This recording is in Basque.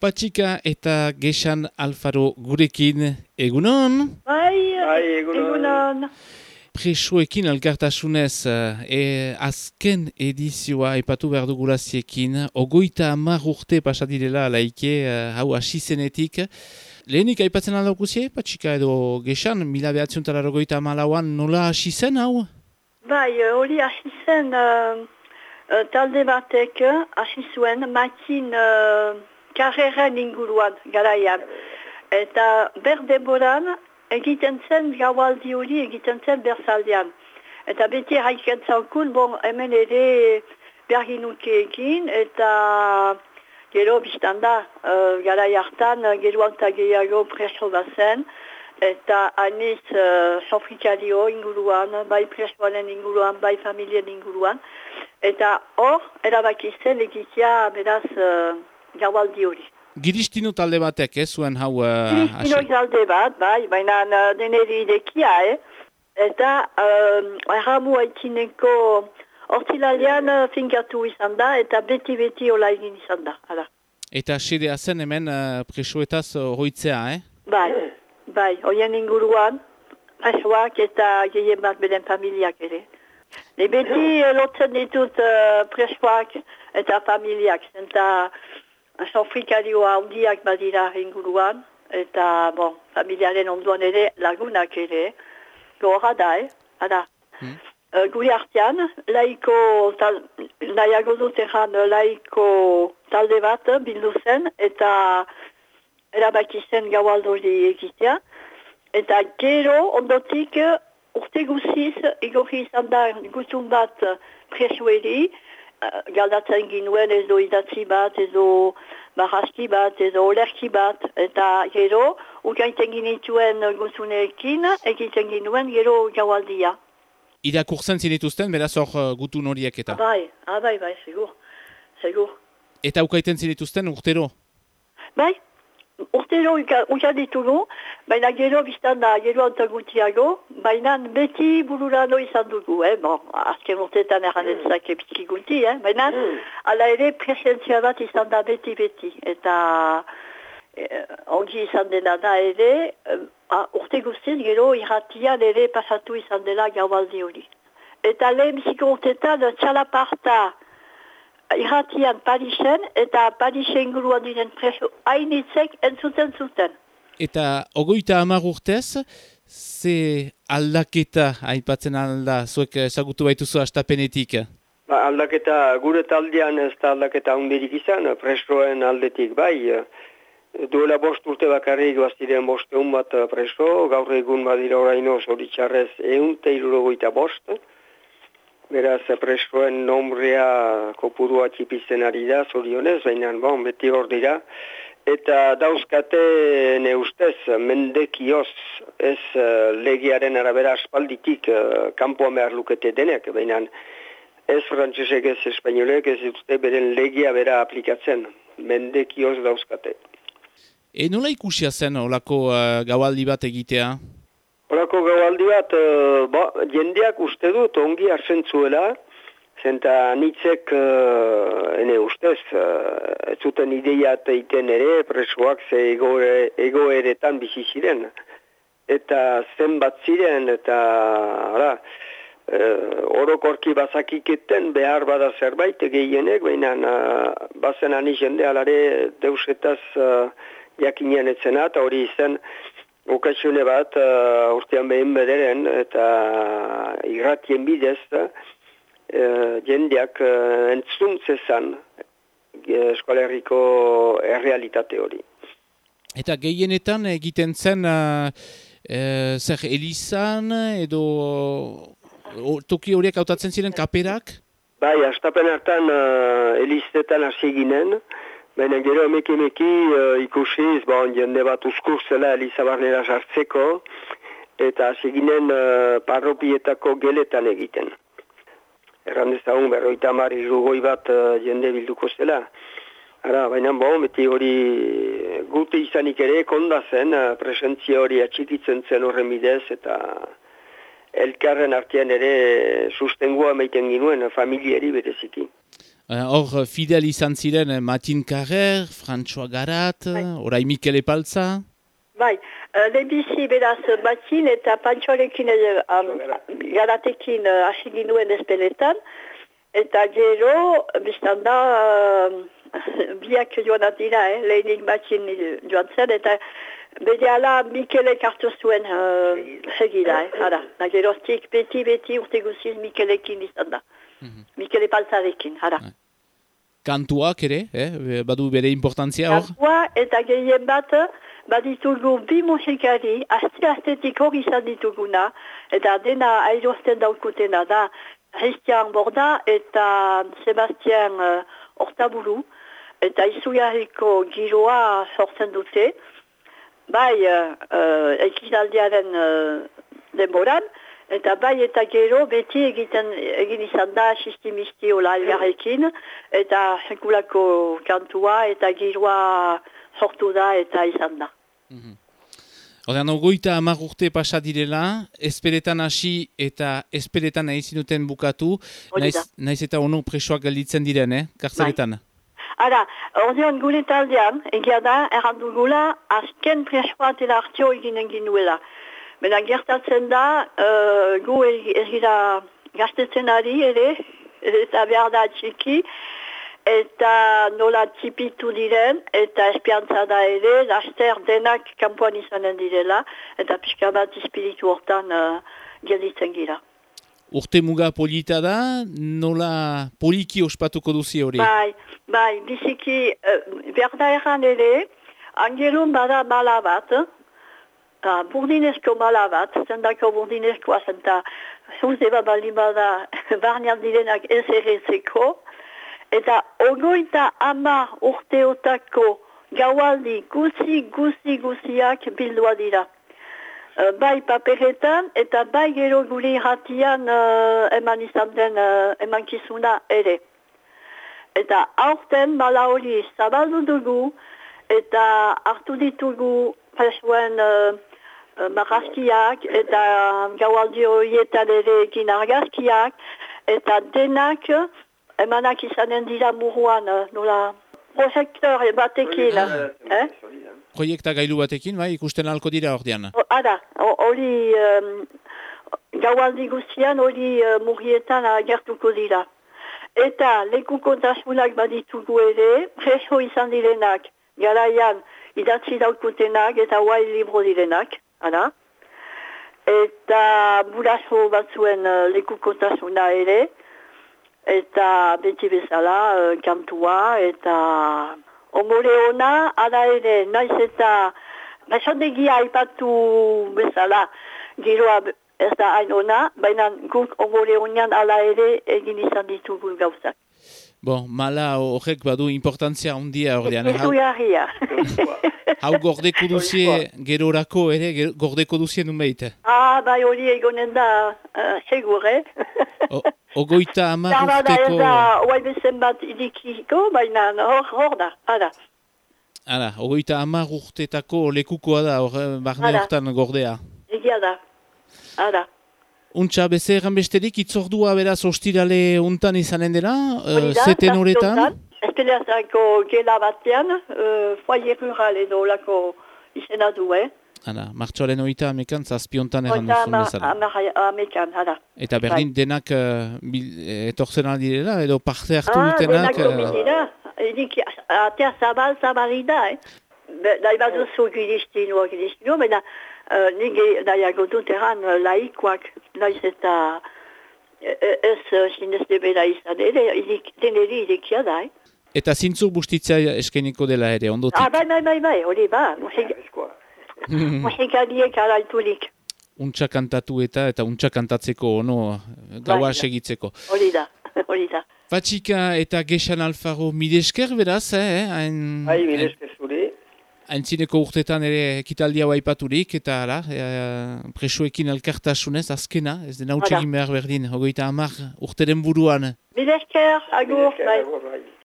Patxika eta Gexan Alfaro gurekin, egunon? Bai, egunon. Presoekin elkartasunez, azken edizioa epatu behar duguraziekin, 30 urte pasadirela laike, hau hasi zenetik. Lehenik aipatzen aldaukuzie, Patxika edo Gexan, 1994an nola hasi zen hau? Bai, hori hasi zen talde batek hasi zuen makin karreren inguruan garaian. Eta berdenboran egiten zen gaualdi hori egiten zen berzaldean. Eta beti haiken zaukun, hemen ere berginuke egin, eta gero biztanda garai hartan, gero anta gehiago preso bazen, eta aniz sofrikario inguruan, bai presoaren inguruan, bai familien inguruan. Eta hor, erabakizen egitea beraz gaualdi hori. Giristino talde batek, zuen hau... Giristino talde bat, bai, baina deneri idekia, Eta erramu haitineko hortilalean finkatu izan da, eta beti hola egin izan da. Hala. Eta sedea zen hemen presoetaz hoitzea, Bai, hoien inguruan, presoak eta gehien bat beden familiak ere. Beti lotzen ditut presoak eta familiak, eta sofrikarioa handiak badira inguruan, eta familiaren onduan ere lagunak ere, gora da, Guri artean, nahiago dut egan laiko talde bat bildu zen, eta erabaki zen gaualdori egitea, eta gero ondotik urte guziz, igorri izan da gutun bat presueri, galdatzen ginuen edo idatzi bat, edo barraski bat, edo olerki bat, eta gero, ukaiten ginituen gutuneekin, egiten ginuen gero gaualdia. Irakurtzen zinituzten, beraz hor gutun horiek eta? Bai, segur. Eta ukaiten zinituzten urtero? Bai, urtero ukan ditugu, baina gero biztan da, gero antagutiago, baina beti bururano izan dugu, azken urteetan erranetzak epitki guti, baina ala ere presentzia bat izan da beti, eta ongi izan dena da ere, urte guztiz gero irratian ere pasatu izan dela gaualdi hori. Eta lehen biziko urteetan txalaparta irratian Parisen eta Parisen inguruan diren preso hainitzek entzuten zuten. Eta 30 urtez, ze aldaketa aipatzen alda, zuek ezagutu baituzu astapenetik? Aldaketa gure taldean ez da aldaketa hundirik izan, presoen aldetik bai. Duela 5 urte bakarrik baziren 500 bat preso, gaur egun badira oraino zoritxarrez 165. Beraz, presoen nombrea kopurua txipitzen ari da, zorionez, baina beti hor dira. Eta dauzkate neustez, mendekioz, ez legiaren arabera aspalditik kanpoan behar lukete denek, baina ez frantzesek ez espainolek ez dute beren legia bera aplikatzen, mendekioz dauzkate. Nola ikusia zen olako gaualdi bat egitea? Olako gaualdi bat, jendeak uste dut ongi hartzen zuela, zenta nitzek, ene ustez, ez zuten ideiat egiten ere, presoak ze egoeretan bizi ziren. Eta zenbat ziren, eta orokorki bazakiketen behar bada zerbait gehienek, baina bazen ani jende alare deusetaz jakinen etzena, eta hori izen okasione bat urtean behin bederen, eta irratien bidez, jendeak entzuntzezan Euskal Herriko errealitate hori. Eta gehienetan egiten zen zer elizan edo toki horiek hautatzen ziren kaperak? Bai, astapen hartan elizetan hasi ginen, baina gero emeki ikusiz, jende bat uzkurzela elizabarnera sartzeko, eta hasi ginen parropietako geletan egiten. Errandezagun 50 bat jende bilduko zela. Baina beti hori gute izanik ere konda zen, presentzia hori atxikitzen zen horren bidez, eta elkarren artean ere sustengua meiten ginuen familiari bereziki. Hor fidel izan ziren Matin Carrer, François Garat, orai Mikel Epaltza. Bai, lehenbizi beraz Matin eta Pantxoarekin Garatekin hasi ginuen espeletan, eta gero, biztan da, biak joan dira, lehenik Matin joan zen, eta berehala Mikelek hartu zuen segida, ara. Geroztik beti urte guziz Mikelekin izan da. Mikel Epaltzarekin, ara. Kantuak ere, badu bere importantzia hor? Kantua eta gehien bat, baditugu bi musikari, aste-astetik hori izan dituguna, eta dena airosten daukutena da, Christian Borda eta Sebastian Hortaburu, eta izugarriko giroa sortzen dute, bai ekizaldiaren denboran, eta bai eta gero beti egin izan da sistimisti hola algarrekin, eta sekulako kantua eta giroa sortu da eta izan da. Odean, 30 urte pasa direla, espeletan hasi eta espeletan nahi zinuten bukatu, naiz eta ono presoak gelditzen diren, kartzeletan? Ara, ordean gure taldean, egia da, errandugula, azken presoa dela hartio eginen ginuela. Bena gertatzen da, gu egira gaztetzen ari ere, eta behar da txiki, eta nola tipitu diren, eta espiantza da ere, laster denak kanpoan izanen direla, eta pixka bat espiritu hortan gelditzen gira. Urte muga polita da, nola poliki ospatuko duzi hori? Bai, biziki, behar da erran ere, angelun bada mala bat, burdinezko mala bat, zendako burdinezkoa zenta, zuzeba bali bada, barnean direnak ez erretzeko, eta 30 urteotako gaualdi guziak bildua dira. Bai paperetan eta bai gero gure irratian eman izan den emankizuna ere. Eta aurten mala hori zabaldu dugu eta hartu ditugu presoen marrazkiak eta gaualdi horietan ere ekin argazkiak eta denak emanak izanen dira muruan, nola projektor batekin. Proiekta gailu batekin, bai, ikusten alko dira ordean? Ada, hori gaualdi guztian hori murietan agertuko dira. Eta lekukontasunak baditugu ere, preso izan direnak, garaian idatzi daukutenak eta guai libro direnak, ada. Eta buraso batzuen lekukontasuna ere, eta beti bezala kantua eta omore ona, ala ere, naiz eta basandegia aipatu bezala giroa ez da hain ona, baina guk omore onean ala ere egin izan ditugu gauzak. Bon, mala horrek badu importantzia handia ordean. Ezugarria. Hau gordeko duzie gerorako ere, gordeko duzie numeit? Bai hori egonen da segur, Ogoita 10 urteko... Ez da, oai bezen bat idikiko, baina hor da, ada. Hala, ogoita 10 urtetako lekukoa da, barne hortan gordea. Egia da, ada. Untxa, beze erran besterik, itzordua beraz ostirale untan izanen dela, zeten horretan? Espeleazako gela batean, foyer rural edo lako izena du, Hala, martxoaren 30 zazpiontan erran duzun bezala. Amekan, hala. Eta berdin denak etortzen aldirela, edo parte hartu dutenak... Denak dira, atea zabali da, Nahi baduzu gilistinu, baina nire nahiago dut erran laikoak, naiz eta ez sinezde bera izan, deneri irekia da, Eta zintzur bustitzea eskeniko dela ere, ondotik? Bai, hori ba, musikariek alaitulik. Untxa kantatu eta untxa kantatzeko, gaua segitzeko. Hori da. Patxika eta Gexan Alfaro midesker beraz, Bai, midesker zure. Aintzineko urtetan ere ekitaldi hau aipaturik, eta presoekin elkartasunez, azkena, ez dena utxegin behar berdin, 30 urteren buruan. Midesker, agur, bai.